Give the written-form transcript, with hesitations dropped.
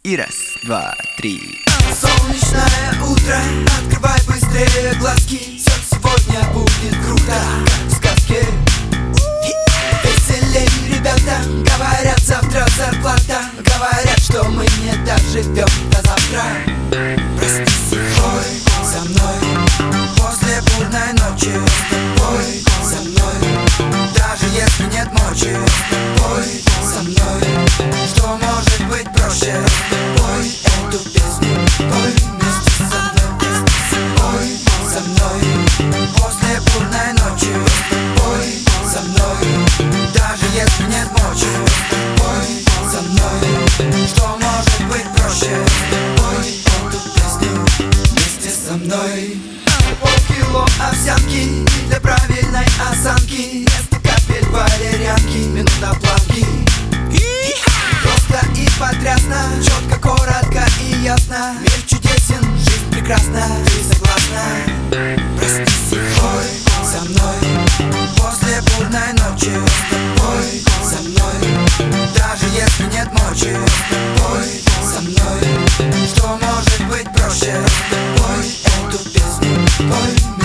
И раз, два, три. Солнечное утро, открывай быстрее глазки. Все сегодня будет круто, как в сказке. Веселей, ребята, говорят, завтра зарплата. Говорят, что мы не доживем до завтра. Прости, сегодня со мной после бурной ночи. С тобой, со мной, даже если нет мочи. С тобой, со мной, что может быть проще? С тобой эту песню пой вместе со мной. Пой со мной после бурной ночи. С тобой, со мной, даже если нет мочи. С тобой, со мной, что может быть проще? Пой эту песню вместе со мной. Полкило овсянки для правильной осанки. Несколько капель валерьянки, минута планки. Просто и потрясно, четко, коротко и ясно. Мир чудесен, жизнь прекрасна, ты согласна? Прости, сегодня со мной после бурной ночи. С тобой, со мной, даже если нет мочи. С тобой, со мной, что может быть проще? С тобой эту песню пой.